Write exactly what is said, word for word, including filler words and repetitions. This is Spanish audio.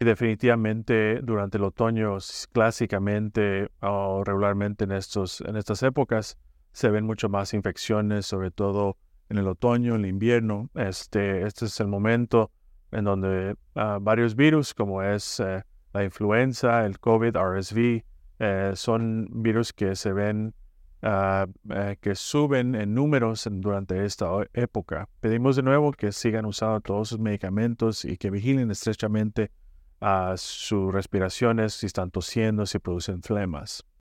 Y definitivamente durante el otoño, s- clásicamente o regularmente en estos, en estas épocas, se ven mucho más infecciones, sobre todo en el otoño, en el invierno. Este, este es el momento en donde ah, varios virus, como es eh, la influenza, el COVID, R S V, eh, son virus que se ven, ah, eh, que suben en números en- durante esta o- época. Pedimos de nuevo que sigan usando todos sus medicamentos y que vigilen estrechamente a sus respiraciones, si están tosiendo, si producen flemas.